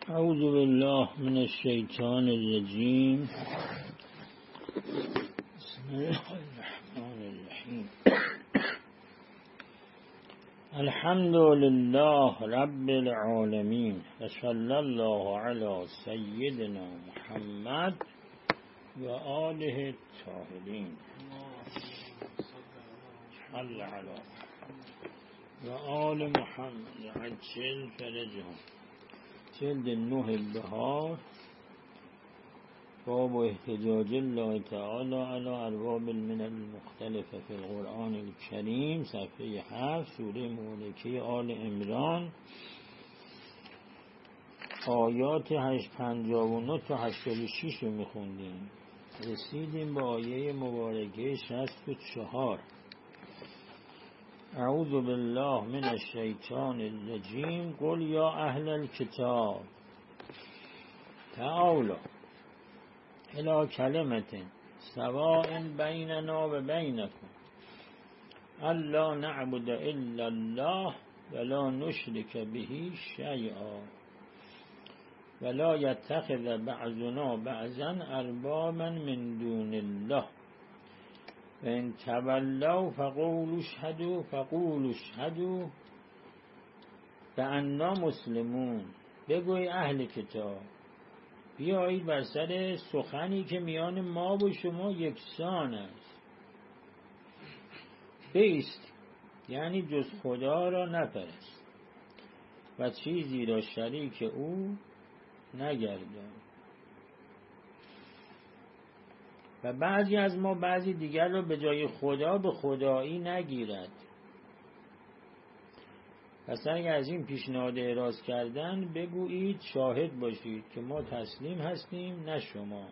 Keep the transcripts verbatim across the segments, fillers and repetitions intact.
اعوذ بالله من الشیطان الرجیم. بسم الله الرحمن الرحیم. الحمد لله رب العالمین و صلی الله علی سیدنا محمد و آله الطاهرین صلی علی و آل محمد عجل فرجهم. جلد نه البهار، باب احتجاج الله تعالی علی ارباب الملل المختلفه فی القرآن الکریم، صفحه هفت، سوره ملکه آل عمران، آیات پنجاه و نه تا هشتاد و شش رو میخوندیم. رسیدیم به آیه مبارکه شصت و چهار. اعوذ بالله من الشیطان الرجیم. قل یا اهل الكتاب تعالوا الی کلمة سواء بیننا و بینکم الا نعبد الا الله ولا نشرک به شیئا ولا یتخذ بعضنا بعضا اربابا من دون الله فإن تولوا فقولوا اشهدوا فقولوا اشهدوا بأننا مسلمون. بگوی اهل کتاب بیایید بر سر سخنی که میان ما و شما یکسان است. بایست، یعنی جز خدا را نپرست و چیزی را شریک او نگردان. و بعضی از ما بعضی دیگر را به جای خدا به خدایی نگیرد. پس اگر از این پیشنهاد اعراض کردن بگویید شاهد باشید که ما تسلیم هستیم نه شما.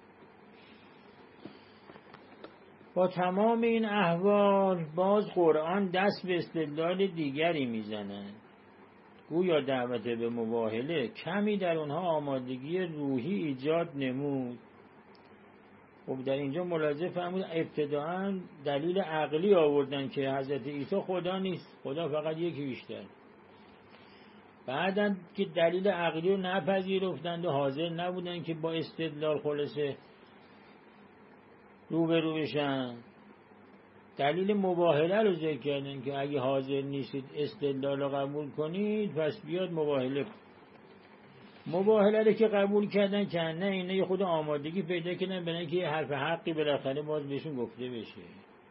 با تمام این احوال باز قرآن دست به استدلال دیگری میزند. گویا دعوت به مباهله کمی در اونها آمادگی روحی ایجاد نمود. خب در اینجا ملاحظه فرمود ابتداءً دلیل عقلی آوردن که حضرت عیسی خدا نیست، خدا فقط یکی بیشتر. بعداً که دلیل عقلی رو نپذیرفتند و حاضر نبودن که با استدلال خلاصه روبرو بشن، دلیل مباهله رو ذکر کردن که اگه حاضر نیستید استدلال رو قبول کنید پس بیاد مباهله کن. مباهله رو که قبول کردن که نه، اینه یه خود آمادگی پیدا کردن برای که یه حرف حقی بالاخره باز بهشون گفته بشه.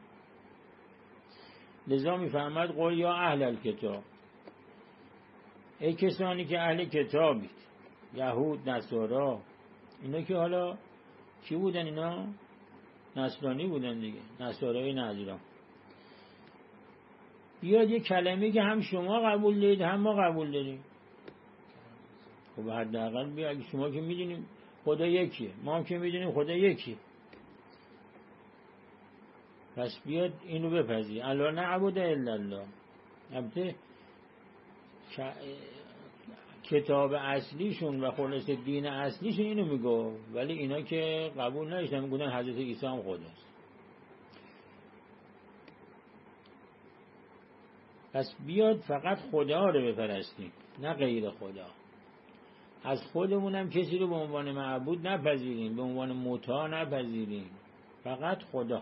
لذا میفهمد قول یا اهل الکتاب، ای کسانی که اهل کتابید، یهود، نصارا. اینا که حالا چی بودن؟ اینا نصرانی بودن دیگه، نصارای نجران. بیاد یه کلمه که هم شما قبول دارید هم ما قبول داریم. خب حداقل بیا، اگه شما که میدونیم خدا یکیه، ما هم که میدونیم خدا یکیه، پس بیاد اینو بپذیر. الا نعبد الا الله. البته کتاب اصلیشون و خلاص دین اصلیشون اینو میگو، ولی اینا که قبول نداشتن، میگن حضرت عیسی هم خداست. پس بیاد فقط خدا رو بپرستیم نه غیر خدا. از خودمون هم کسی رو به عنوان معبود نپذیریم، به عنوان مطاع نپذیریم، فقط خدا.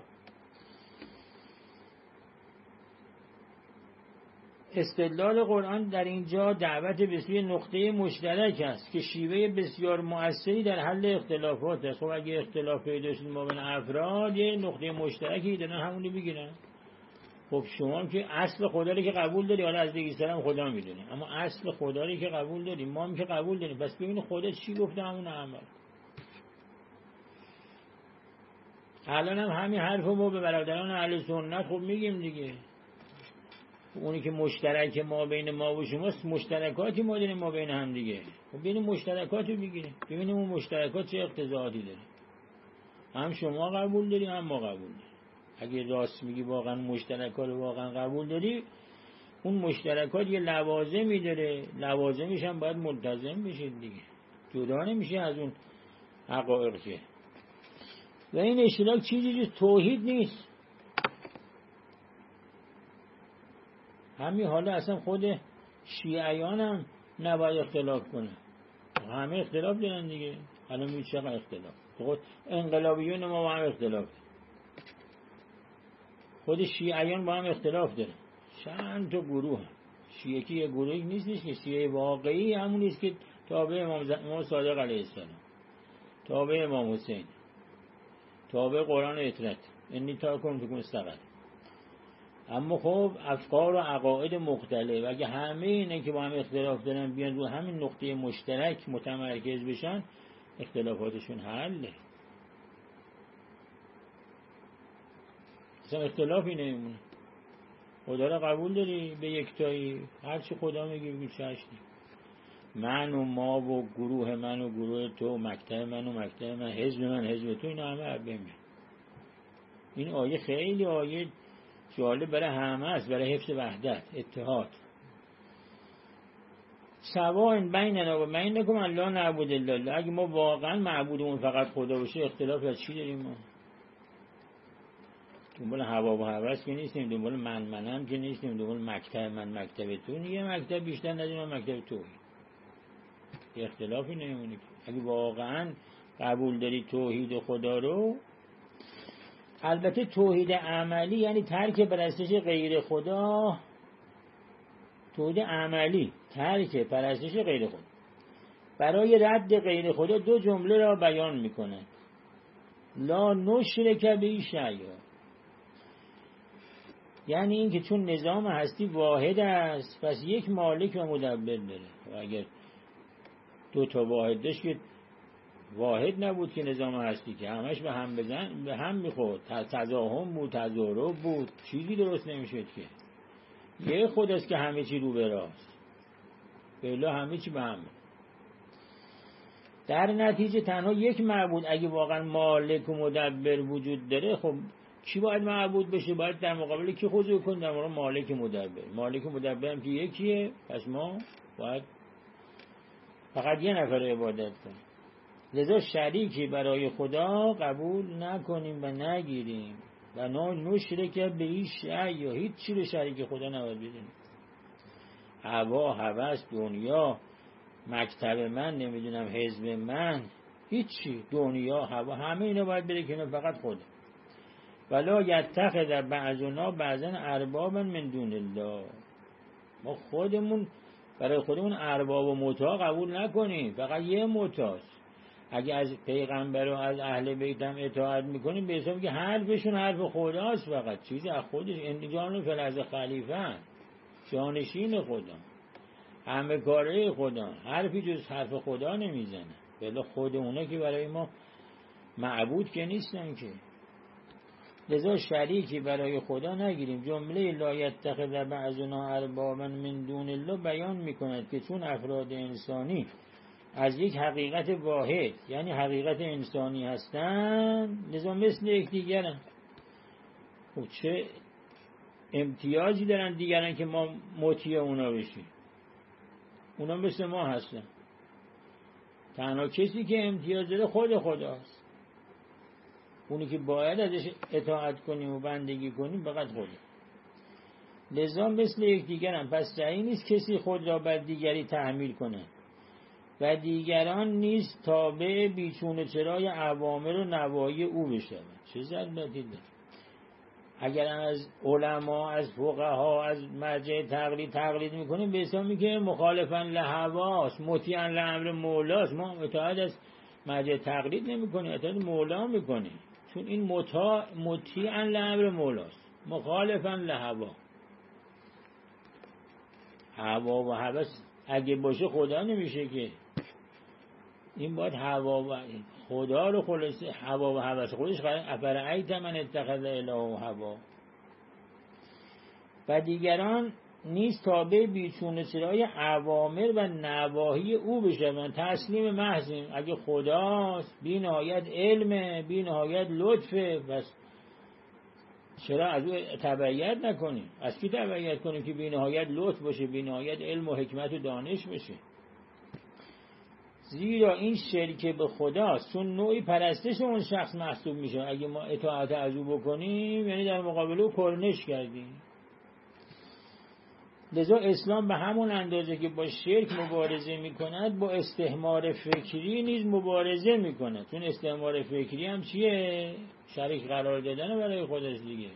استدلال قرآن در اینجا دعوت به سوی نقطه مشترک است که شیوه بسیار مؤثری در حل اختلافات است. خب اگه اختلاف پیدا شد ما بین افراد، یه نقطه مشترکی دارن، همونو بگیرن. خب شما هم که اصل خدا رو که قبول داری، حالا از دیگه هم خدا میدونی، اما اصل خدا رو که قبول داریم، ما هم که قبول داریم، پس ببینید خدا چی گفته همون عمل. الان هم همین حرفو ما به برادران اهل سنت خب میگیم دیگه. اونی که مشترک ما بین ما و شماست، مشترکاتی ما داریم ما بین هم دیگه. خب ببینیم مشترکاتو بگیریم، ببینیم اون مشترکات چه اقتضاعاتی داره. هم شما قبول داری هم ما قبول داریم. اگه راست میگی واقعا مشترکات رو واقعا قبول داری، اون مشترکات یه لوازمی داره، لوازمش هم باید ملتزم بشید دیگه، جدا نمیشه از اون حقایق که. و این اشتراک چیزی جز توحید نیست. همین حالا اصلا خود شیعیان هم نباید اختلاف کنه. همه اختلاف دارن دیگه. الان می چقدر اختلاف، خود انقلابیون ما با هم اختلاف، خود شیعیان با هم اختلاف داره. چند تا گروه هم. شیعه که یه گروهی نیستش که شیعه واقعی همون نیست که تابع امام, امام صادق علیه السلام، تابع امام حسین، تابع قرآن اطرت انی تاکم فکم استقل. اما خب افکار و عقاید مختلف، اگه همه اینه که با هم اختلاف دارن بیان رو همین نقطه مشترک متمرکز بشن، اختلافاتشون حله. اصلا اختلافی نمیمونه. خدا را قبول داری به یکتایی، هر چی خدا میگه بگی چشمی، من و ما و گروه من و گروه تو، مکتب من و مکتب من، حزب من حزب تو، اینا همه عبه می. این آیه خیلی آیه جالب برای همه است، برای حفظ وحدت اتحاد. سواء بیننا و بینکم لا نعبد الا الله. اگه ما واقعا معبودمون فقط خدا باشه، اختلاف از چی داریم ما؟ دنبال هوا و هوس که نیستیم، دنبال من منم که نیستیم، دنبال مکتب من مکتب تو. یه مکتب بیشتر نداریم، مکتب توی اختلافی نمیمونه. اگه واقعا قبول داری توحید خدا رو، البته توحید عملی یعنی ترک پرستش غیر خدا، توحید عملی ترک پرستش غیر خدا. برای رد غیر خدا دو جمله را بیان میکنه: لا نشرک به شیئا، یعنی این که چون نظام هستی واحد است، پس یک مالک و مدبر داره. و اگر دو تا واحد داشت که واحد نبود که نظام هستی، که همش به هم بزن به هم میخورد، تزاحم بود، تضارب بود، چیزی درست نمیشد که. یه خود است که همه چی رو به راست، بلا همه چی به هم. در نتیجه تنها یک معبود اگه واقعا مالک و مدبر وجود داره، خب کی باید معبود بشه؟ باید در مقابل کی خضوع کنه؟ در مقابل مالک مدبر. مالک مدبر هم که یکیه، پس ما باید فقط یه نفر عبادت کنیم. لذا شریکی برای خدا قبول نکنیم و نگیریم. و نه نشرک به شیء، یا هیچ چی رو شریک خدا نباید بدونیم. هوا، هوس، دنیا، مکتب من، نمیدونم حزب من، هیچی، دنیا، هوا، همه اینا باید بره کنار، فقط خدا. ولا یتخذ بعضنا بعضا اربابا من دون الله. ما خودمون برای خودمون ارباب و مطاع قبول نکنیم، فقط یه مطاعست. اگه از پیغمبر و از اهل بیت هم اطاعت میکنیم، به حساب که حرفشون حرف خداست، فقط چیزی از خودش. این جان فلز خلیفه، جانشین خدا، همه کاره خدا، حرفی جز حرف خدا نمیزنه. بلا خود اونا که برای ما معبود که نیستن که. لذا شریکی برای خدا نگیریم. جمله لا یتخذ بعضنا اربابا من دون الله بیان میکند که چون افراد انسانی از یک حقیقت واحد یعنی حقیقت انسانی هستند، لذا مثل یکدیگرن. خب چه امتیازی دارن دیگران که ما مطیع اونا بشیم؟ اونا مثل ما هستن. تنها کسی که امتیاز داره خود خداست. اونی که باید ازش اطاعت کنیم و بندگی کنیم فقط خدا. لذا مثل یکدیگرن. پس صحیح نیست کسی خود را بر دیگری تحمیل کنه و دیگران نیز تابع بیچون و چرای اوامر و نواهی او بشوند. چه ضرورتی داره؟ اگر از علما، از فقها، از مرجع تقلید تقلید میکنیم، به حسابی که مخالفاً لهواست، مطیعاً لامر مولاست. ما اطاعت از مرجع تقلید نمیکنیم، اطاعت مولا میکنیم، چون این مطاع مطیعاً لامر مولاست، مخالفاً لهوا. هوا و هوس اگه باشه خدا نمیشه که. این باید هوا و خدا رو خلاصه هوا و هوس خودش قرار افرأیت من اتخذ الهه هوا. و دیگران نیست تابع بیچون چرای اوامر و نواهی او بشوند. تسلیم محضیم. اگه خداست، بی نهایت علمه، بی نهایت لطفه، بس چرا از او تبعیت نکنیم؟ از کی تبعیت کنیم که بی نهایت لطف باشه، بی نهایت علم و حکمت و دانش باشه؟ زیرا این شرک به خداست، چون نوعی پرستش اون شخص محسوب میشه. اگه ما اطاعت از او بکنیم، یعنی در مقابل او کرنش کردیم. لذا اسلام به همون اندازه که با شرک مبارزه میکند با استعمار فکری نیز مبارزه میکند. چون استعمار فکری هم چیه؟ شریک قرار دادن برای خودش دیگه.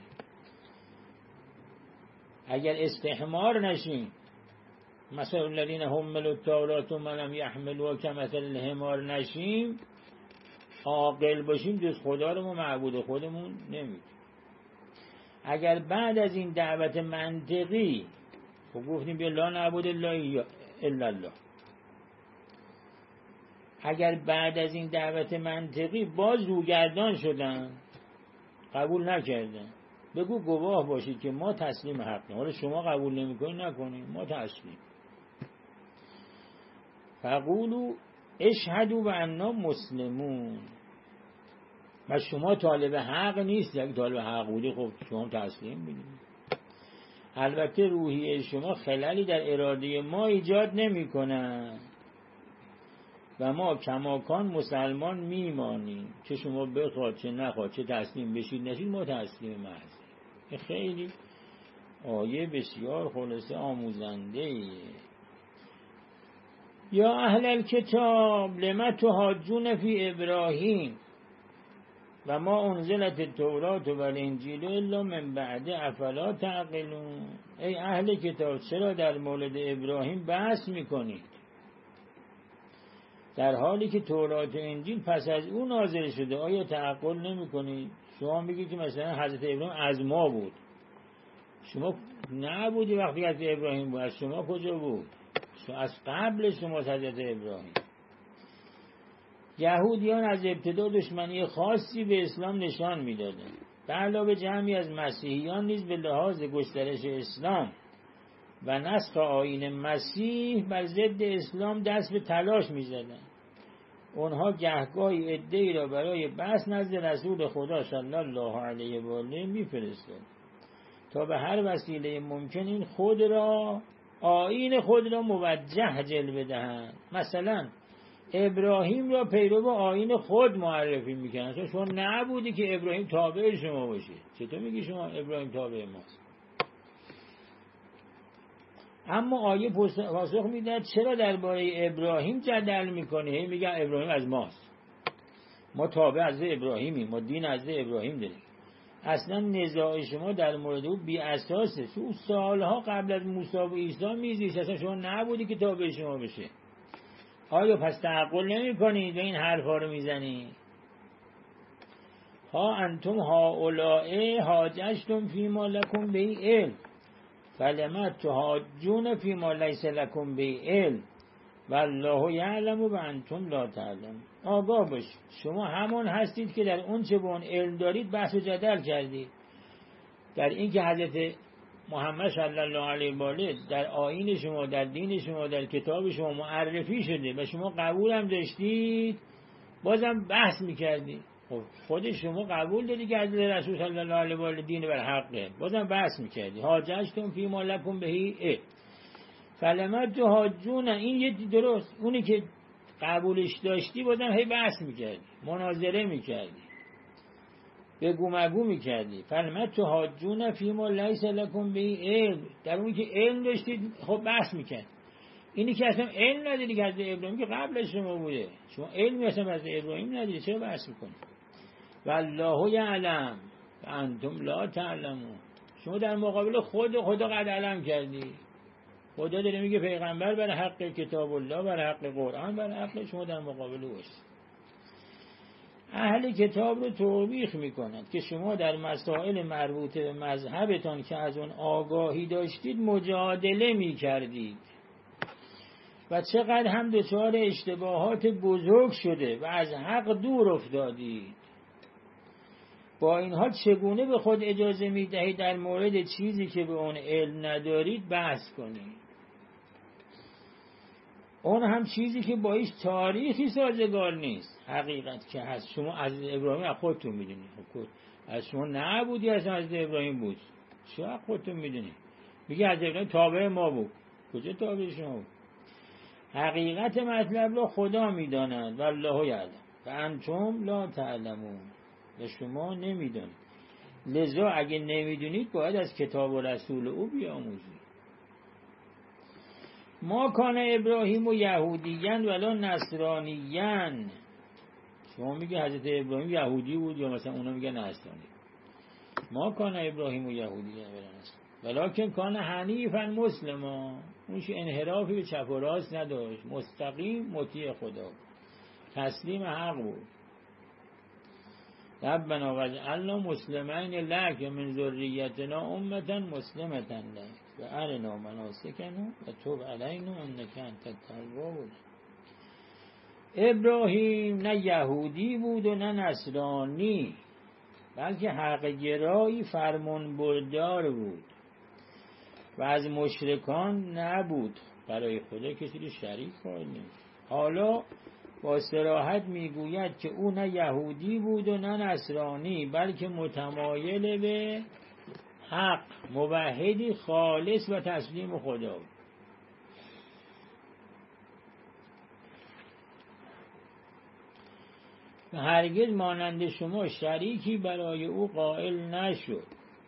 اگر استعمار نشیم، مثلا الذین حملوا التوراة ثم لم یحملوها کمثل الحمار نشیم، عاقل باشیم، جز خدا رو ما معبود خودمون نمیدونیم. اگر بعد از این دعوت منطقی خب گفتیم بیا لا نعبد الا الا الله، اگر بعد از این دعوت منطقی باز روگردان شدن، قبول نکردن، بگو گواه باشید که ما تسلیم حق. حالا شما قبول نمیکنید نکنید، ما تسلیم. فقولوا اشهدوا بأننا مسلمون. و شما طالب حق نیست. اگه طالب حق بودی خب شما تسلیم بدید. البته روحیه شما خللی در اراده ما ایجاد نمی کنن و ما کماکان مسلمان میمانیم. چه شما بخواد چه نخواد، چه تسلیم بشید نشید، ما تسلیم محض. خیلی آیه بسیار خلاصه آموزنده ایه. یا اهل الکتاب لم تحاجون فی ابراهیم و ما انزلت التوراة و الانجیل الا من بعد افلا تعقلون. ای اهل کتاب چرا در مورد ابراهیم بحث میکنید در حالی که تورات و انجیل پس از اون نازل شده؟ آیا تعقل نمیکنید؟ شما میگید که مثلا حضرت ابراهیم از ما بود. شما نبودی وقتی حضرت ابراهیم بود. از شما کجا بود؟ از قبل شما حضرت ابراهیم. یهودیان از ابتدا دشمنی خاصی به اسلام نشان میدادند. به علاوه جمعی از مسیحیان نیز به لحاظ گسترش اسلام و نسخ آیین مسیح بر ضد اسلام دست به تلاش میزدند. اونها گهگاهی عده‌ای را برای بحث نزد رسول خدا صلی الله علیه و آله میفرستند تا به هر وسیله ممکن این خود را آیین خود را موجه جلوه دهند. مثلا ابراهیم را پیرو آیین خود معرفی میکنن. چون شما نبودی که ابراهیم تابع شما باشه. چطور میگی شما ابراهیم تابع ماست؟ اما آیه پاسخ میدهد چرا درباره ابراهیم جدل میکنه؟ میگن ابراهیم از ماست، ما تابع از ابراهیمیم، ما دین از ابراهیم داریم. اصلا نزاع شما در مورد او بی اساسه. تو سالها قبل از موسی و عیسی میزیست، اصلا شما نبودی که تابع شما بشه. آیا پس تعقل نمی کنید و این حرفا رو میزنید؟ ها انتم ها اولائه حاججتم فیما لکم به علم فلما تحاجون فیما لیس لکم به علم والله یعلم و انتم لا تعلمون. آگاه باشید شما همون هستید که در اون چه به اون علم دارید بحث و جدل کردید. در این که حضرت محمد صلی الله علیه و آله در آیین شما، در دین شما، در کتاب شما معرفی شده و شما قبول هم داشتید، بازم بحث میکردید. خب خود شما قبول دادی که حضرت رسول صلی الله علیه و آله دین بر حقه، بازم بحث میکردی. حاججتم فی ما لکم بهی ا فلما تحاجون. این یه درست اونی که قبولش داشتی بازم هی بحث میکردی، مناظره میکردی، بگو مگو میکردی. فلما تحاجون فی ما لیس لکم به علم. در اونی که علم داشتید خب بحث میکرد. اینی که اصلا علم نداری که حضرت ابراهیم که قبل از شما بوده، شما علمی اصلا از ابراهیم نداری، چرا بحث میکنی؟ والله یعلم و انتم لا تعلمون. شما در مقابل خود خدا قد علم کردی. خدا داره میگه پیغمبر بر حق کتاب الله، بر حق قرآن، بر حق، شما در مقابل اوست. اهل کتاب رو توبیخ میکنند که شما در مسائل مربوط به مذهبتان که از اون آگاهی داشتید مجادله میکردید و چقدر هم دچار اشتباهات بزرگ شده و از حق دور افتادید. با این حال چگونه به خود اجازه میدهید در مورد چیزی که به اون علم ندارید بحث کنید؟ اون هم چیزی که با هیچ تاریخی سازگار نیست. حقیقت که هست. شما از ابراهیم از خودتون میدونید. از شما نبودی اصلا از ابراهیم بود. چرا خودتون میدونید؟ میگه از ابراهیم تابع ما بود. کجا تابع شما بود؟ حقیقت مطلب رو خدا میداند والله یعلم و انتم لا تعلمون. و شما نمیدونید. لذا اگه نمیدونید باید از کتاب و رسول او بیاموزید. ما کان ابراهیم و یهودیین ولا نصرانیین. شما میگه حضرت ابراهیم یهودی بود یا مثلا اونا میگه نصرانی. ما کان ابراهیم و یهودیین ولا نصرانی ولکن کان حنیفا مسلما. اونش انحرافی به چپ و راست نداشت، مستقیم مطیع خدا، تسلیم حق بود. ربنا وجعلنا مسلمین لک و من ذریتنا امة مسلمة لک و ارنا مناسکنا و تب علینا انک انت التواب الرحیم. ابراهیم نه یهودی بود و نه نصرانی، بلکه حق گرایی فرمان بردار بود و از مشرکان نبود، برای خدا کسی رو شریک قائل نمی‌شد. حالا با صراحت میگوید که او نه یهودی بود و نه نصرانی، بلکه متمایل به حق، موحدی خالص و تسلیم خدا بود. و هرگز مانند شما شریکی برای او قائل نشد.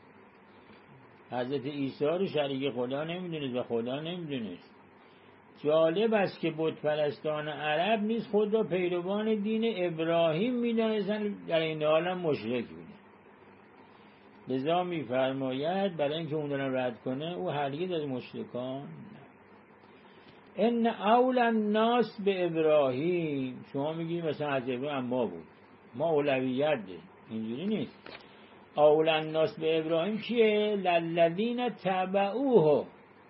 حضرت عیسی رو شریک خدا نمیدونست و خدا نمیدونست. جالب است که بت پرستان عرب نیز خود را پیروان دین ابراهیم می‌دانستند، در این حال هم مشرک بودند. لذا می‌فرماید برای اینکه اون رو رد کنه او هرگز از مشرکان نه. ان اول الناس به ابراهیم. شما میگید مثلا از ابراهیم ما بود، ما اولویت داریم، اینجوری نیست. اول الناس به ابراهیم کیه؟ للذین تبعوه،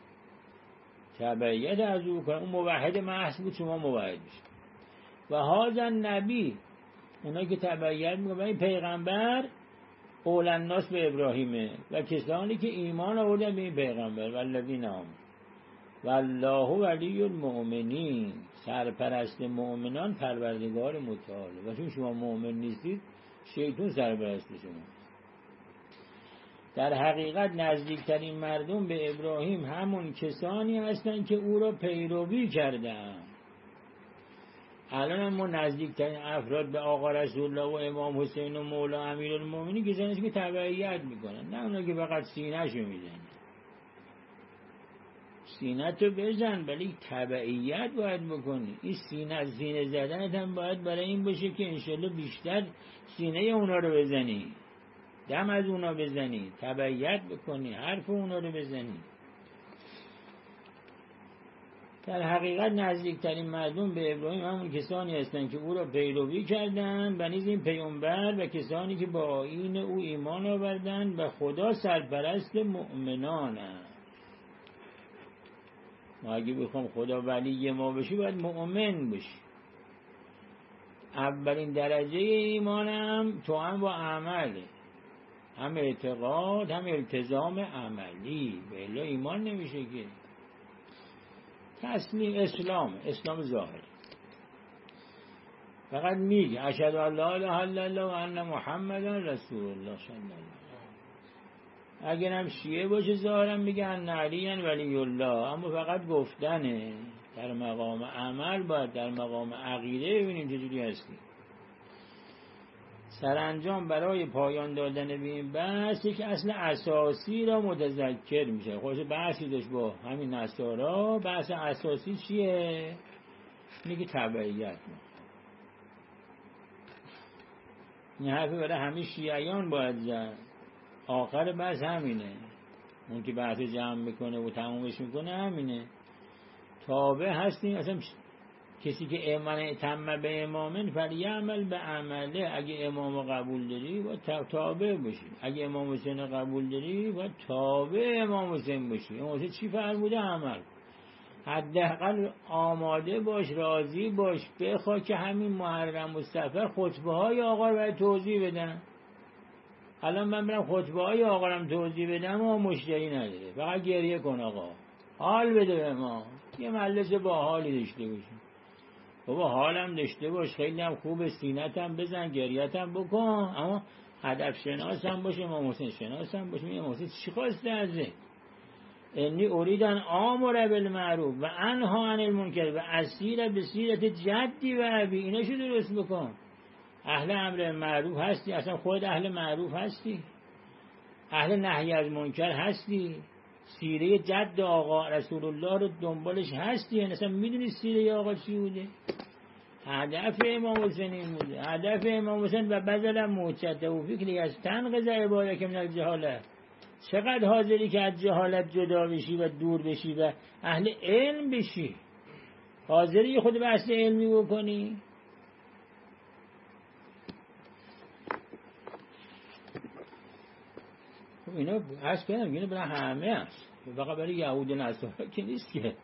تبعیت از او کنه. اون موحد محض بود، شما موحد بشید. و هذا نبی، اونایی که تبعیت میکنن این پیغمبر، اول الناس به ابراهیمه و کسانی که ایمان آوردن به این پیغمبر. والذین آمنوا والله ولی المؤمنین. سرپرست مؤمنان پروردگار متعال. و چون شما مؤمن نیستید شیطان سرپرست شما. در حقیقت نزدیکترین مردم به ابراهیم همون کسانی هستند که او را پیروی کردند. الان ما نزدیکترین افراد به آقا رسول الله و امام حسین و مولا امیرالمومنین کسانی هستند که تبعیت میکنن، نه اونا که فقط سینه‌شو میزنن. سینه تو بزن ولی تبعیت باید بکنی. این سینه سینه زدنت هم باید برای این باشه که انشالله بیشتر سینه اونا رو بزنی، دم از اونا بزنی، تبعیت بکنی، حرف اونا رو بزنی. در حقیقت نزدیکترین مردم به ابراهیم همون کسانی هستند که او را پیروی کردند و نیز این پیامبر و کسانی که با آیین او ایمان آوردند و خدا سرپرست مؤمنانند. ما اگه بخوام خدا ولی ما بشی باید مؤمن بشی. اولین درجه ایمانم تو هم با عمله، هم اعتقاد هم التزام عملی، به الا ایمان نمیشه که. تسلیم اسلام، اسلام ظاهر. فقط میگه اشهد ان لا اله الا الله و ان محمدا رسول الله صلی الله علیه و اگر هم شیعه باشه ظاهرا میگن علی ولی الله، اما فقط گفتنه. در مقام عمل باید در مقام عقیده ببینیم چجوری هستی. سرانجام برای پایان دادن به این بحث یک اصل اساسی را متذکر میشه. خودش بحثی داشت با همین نصارا. بحث اساسی چیه؟ میگه تبعیت. این حرفی برای همه شیعیان باید زد. آخر بحث همینه. اون که بحث جمع میکنه و تمومش میکنه همینه. تابع هستیم. اصلا کسی که امام تم به امامن فلیعمل به عمله. اگه امام قبول داری باید تابع باشی. اگه امام حسین قبول داری باید تابع امام حسین باشی. امام حسین چی فرموده عمل. حداقل آماده باش، راضی باش، بخوا که همین محرم و صفر خطبه های آقا رو باید توضیح بدن. الان من برم خطبه های آقا رو توضیح بدم و مشتری نداره، فقط گریه کن آقا، حال بده به ما، یه مجلس با حالی داشته باشیم. بابا حالم داشته باش، خیلی هم خوبه، سینت هم بزن، گریت هم بکن، اما هدف شناس هم باشه، امام حسین شناس هم باشه. امام حسین چی خواسته ازه؟ انی اریدن آمر بالمعروف و انها عن المنکر و اسیر به سیرت جدی و ابی. اینا شو درست بکن. اهل امر معروف هستی؟ اصلا خود اهل معروف هستی؟ اهل نهی از منکر هستی؟ سیره جد آقا رسول الله رو دنبالش هستی؟ یعنی اصلا میدونی سیره آقا چی بوده؟ هدف امام حسین این بوده. هدف امام حسین و بذل موچته و فکری از تنقض عباده که من الجهالت، چقدر حاضری که از جهالت جدا بشی و دور بشی و اهل علم بشی؟ حاضری خود به اصل علمی بکنی؟ خب اینا عرض کنم اینا برای همه هست، فقط برای یهود و نصارا که نیست که.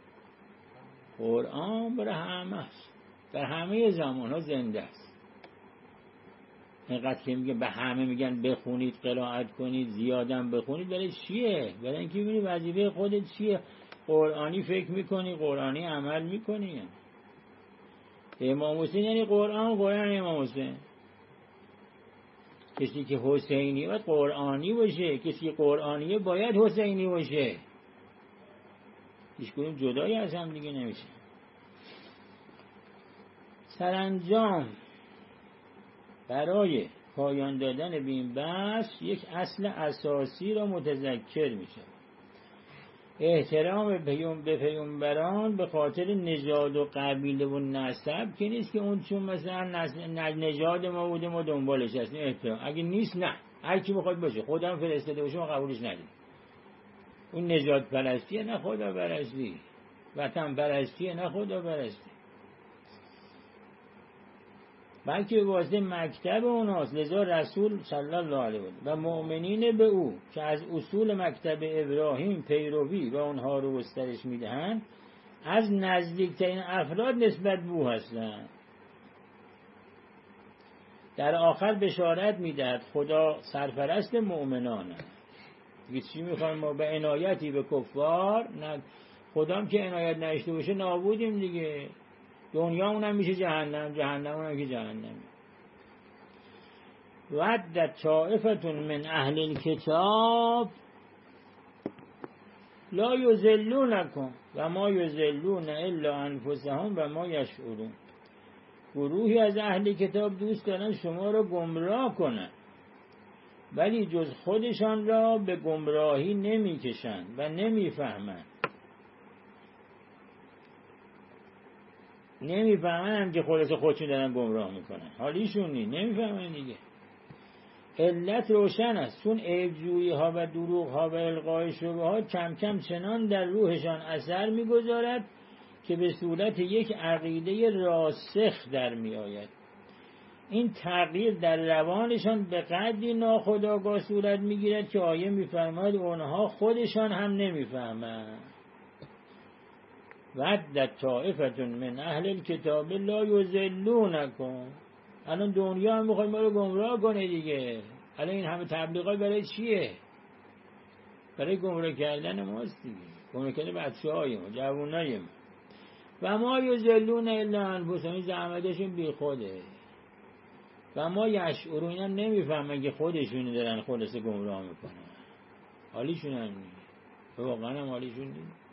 قرآن برای همه هست، در همه زمان ها زنده است. اینقدر که میگن به همه میگن بخونید قرائت کنید زیادم بخونید، برای چیه؟ برای اینکه ببینی وظیفه خودت چیه. قرآنی فکر میکنی، قرآنی عمل میکنی. امام حسین یعنی قرآن، قرآن امام حسین. کسی که حسینی باید قرآنی باشه، کسی که قرآنیه باید حسینی باشه. هیچ کدوم جدایی از هم دیگه نمیشه. سرانجام برای پایان دادن به این بحث یک اصل اساسی را متذکر میشه. احترام به پیامبران به خاطر نژاد و قبیله و نسب که نیست که اون چون مثلا نژاد ما بوده ما دنبالش هستیم. احترام اگه نیست نه، هر کی بخواد باشه، خودم فرستاده باشه ما قبولش ندیم. اون نژاد پرستیه نه خدا پرستی، وطن پرستیه نه خدا پرستی، بلکه به واسطه مکتب اوناست. لذا رسول صلی الله علیه و مؤمنین به او که از اصول مکتب ابراهیم پیروی و اونها رو گسترش میدهند از نزدیکترین افراد نسبت به او هستند. در آخر بشارت میدهد خدا سرپرست مؤمنان است. دیگه چی میخوایم ما؟ به عنایتی به کفار نه، خدام که عنایت نشته باشه نابودیم دیگه. دنیا اونم میشه جهنم، جهنم اونم که جهنم. ودت طائفة من اهل الكتاب لا یضلونکم و ما یضلون الا انفسهم و ما یشعرون. گروهی از اهل کتاب دوست دارن شما رو گمراه کنن ولی جز خودشان را به گمراهی نمیکشند و نمیفهمند. نمیفهمن که خلاص خودشون دارن گمراه میکنن، حالیشون نی، نمیفهمن دیگه. علت روشن است، چون عیبجویی ها و دروغ ها و القای شبه ها کم کم چنان در روحشان اثر میگذارد که به صورت یک عقیده راسخ در می آید. این تغییر در روانشان به قدری ناخودآگاه صورت میگیرد که آیه میفرماید اونها خودشان هم نمیفهمند. ودت طائفة من اهل الكتاب لا یضلونکم. الان دنیا هم میخواد ما رو گمراه کنه دیگه. الان این همه تبلیغات برای چیه؟ برای گمراه کردن ماست دیگه، گمراه کردن بچه‌های ما، جوانای ما. و ما یضلون الا انفسهم، زحمتشون بی خوده. و ما یشعرون، هم نمیفهمن که خودشون دارن خلاص گمراه میکنن. حالیشون هم نیست، واقعا هم حالیشون نیست.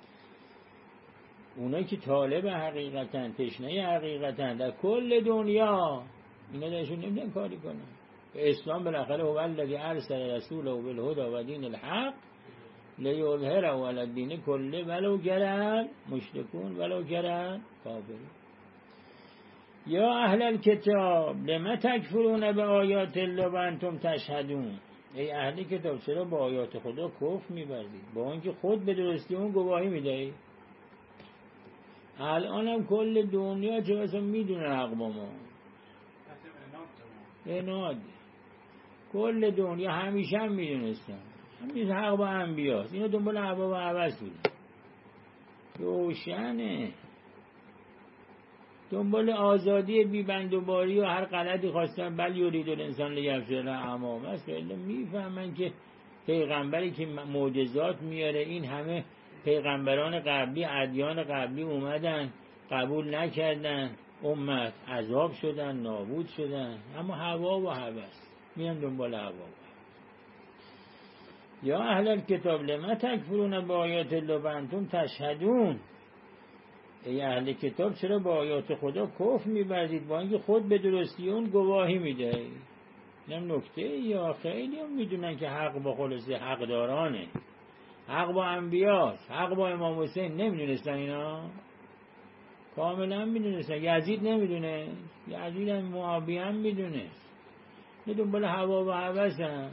اونایی که طالب حقیقتن، تشنه حقیقتن در کل دنیا، اینا درشون نمیدن کاری کنن. اسلام بالاخره هو الذی ارسل رسوله بالهدى و دین الحق لیظهره علی الدین کله ولو کره مشرکون ولو کره کافرون. یا اهل الکتاب لم تکفرون بآیات الله و انتم تشهدون. ای اهل کتاب چرا با آیات خدا کفر می‌ورزید با اینکه خود به درستی اون گواهی میدهید؟ الان هم کل دنیا چه اصلا میدونه حق با ما اناد. کل دنیا همیشه هم میدونستن همیشه حق با انبیاست. اینو دنبال هوا و هوس بودن، روشنه. دنبال آزادی بی بند و باری و هر غلطی خواستن. بل یرید الانسان لیفجر امامه است. ولی میفهمن که پیغمبری که معجزات میاره، این همه پیغمبران قبلی ادیان قبلی اومدن قبول نکردن، امت عذاب شدن، نابود شدن، اما هوا و هوس میان دنبال هوا و هوس. یا اهل الکتاب لم تکفرون بآیات الله و انتم تشهدون. ای اهل کتاب چرا با آیات خدا کفر می‌ورزید با اینکه خود به درستی اون گواهی میدهید؟ اینم نکته. یا خیلی هم میدونن که حق با خلاص حقدارانه، حق با انبیاست، حق با امام حسین. نمیدونستن اینا؟ کاملا میدونستن. یزید نمیدونه، یزید هم معاویه هم میدونه. یه دنبال هوا و هوسن.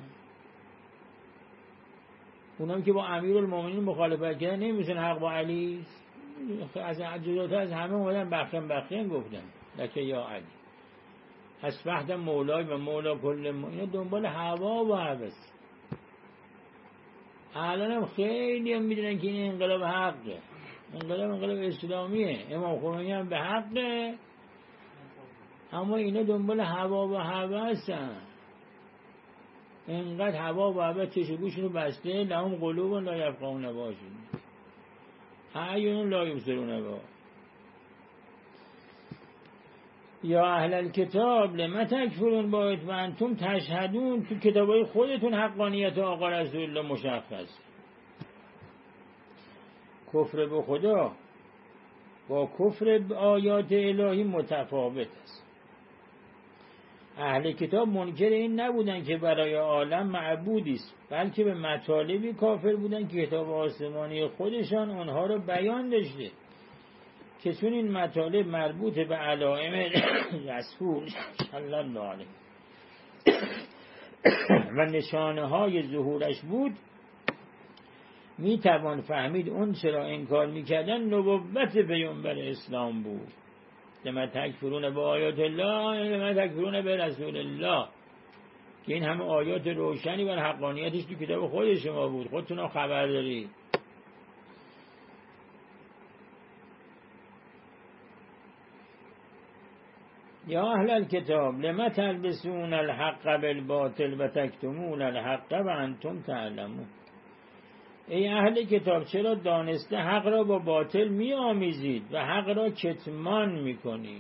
اونم که با امیرالمومنین مخالفت کردن نمیدونن حق با علی. از جزاتر از همه اومدن بخشن بخشن گفتن لکه یا علی اصبحت مولای و مولا کل ما. اینا دنبال هوا و هوس. الان هم خیلی هم میدونن که این انقلاب حقه، انقلاب انقلاب اسلامیه، امام خمینی هم به حقه، اما اینا دنبال هوا و هوسن. اینقدر هوا و هوس چشمگوشون رو بسته. لهم قلوب لا یفقهون باشون، اعین لا یبصرون با. یا اهل الکتاب لما تکفرون با و انتم تشهدون. تو کتابای خودتون حقانیت آقا رسول الله مشخص. کفر به خدا با کفر به آیات الهی متفاوت است. اهل کتاب منکر این نبودن که برای عالم معبودی است، بلکه به مطالبی کافر بودن که کتاب آسمانی خودشان اونها رو بیان داشته، که چون این مطالب مربوط به علائم رسول صلی الله علیه و نشانه های ظهورش بود، می توان فهمید اون چرا انکار میکردن نبوت پیامبر اسلام بود. لما تکفرون با آیات الله، لما تکفرون به رسول الله، که این همه آیات روشنی بر حقانیتش تو کتاب خود شما بود، خودتون هم خبر دارید. یا اهل الکتاب لما تلبسون الحق بالباطل و تکتمون الحق و انتم تعلمون. ای اهل کتاب چرا دانسته حق را با باطل می آمیزید و حق را کتمان می کنید.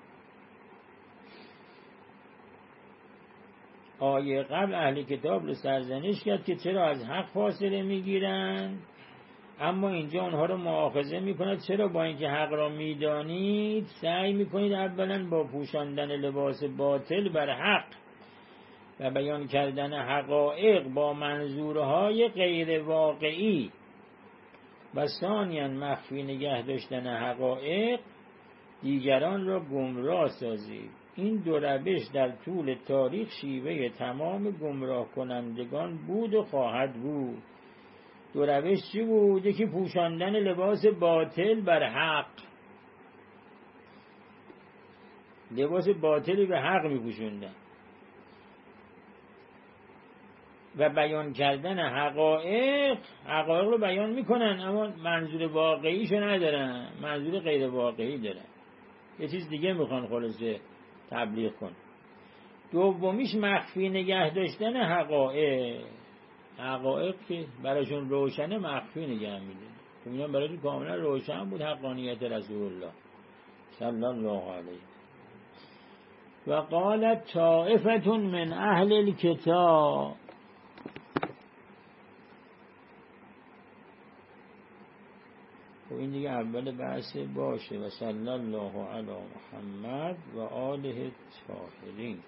آیه قبل اهل کتاب رو سرزنش کرد که چرا از حق فاصله می گیرند، اما اینجا اونها رو مؤاخذه می کند چرا با اینکه حق را می دانید سعی می کنید اولا با پوشاندن لباس باطل بر حق و بیان کردن حقایق با منظورهای غیر واقعی و ثانیاً مخفی نگه داشتن حقایق دیگران را گمراه سازید. این دو روش در طول تاریخ شیوه تمام گمراه کنندگان بود و خواهد بود. دو روش چی بود؟ یکی پوشاندن لباس باطل بر حق، لباس باطلی به حق می پوشوندن، و بیان کردن حقایق. حقایق رو بیان میکنن اما منظور واقعیشو ندارن، منظور غیر واقعی دارن، یه چیز دیگه میخوان خلاصه تبلیغ کن. دومیش مخفی نگه داشتن حقایق. حقایق که براشون روشنه مخفی نگه میدن. تو میان براشون کاملا روشن بود حقانیت رسول الله صلی الله علیه. و قالت طائفة من اهل الکتاب. و این دیگه اول بحث باشه. و صلی الله علی محمد و آله الطاهرین.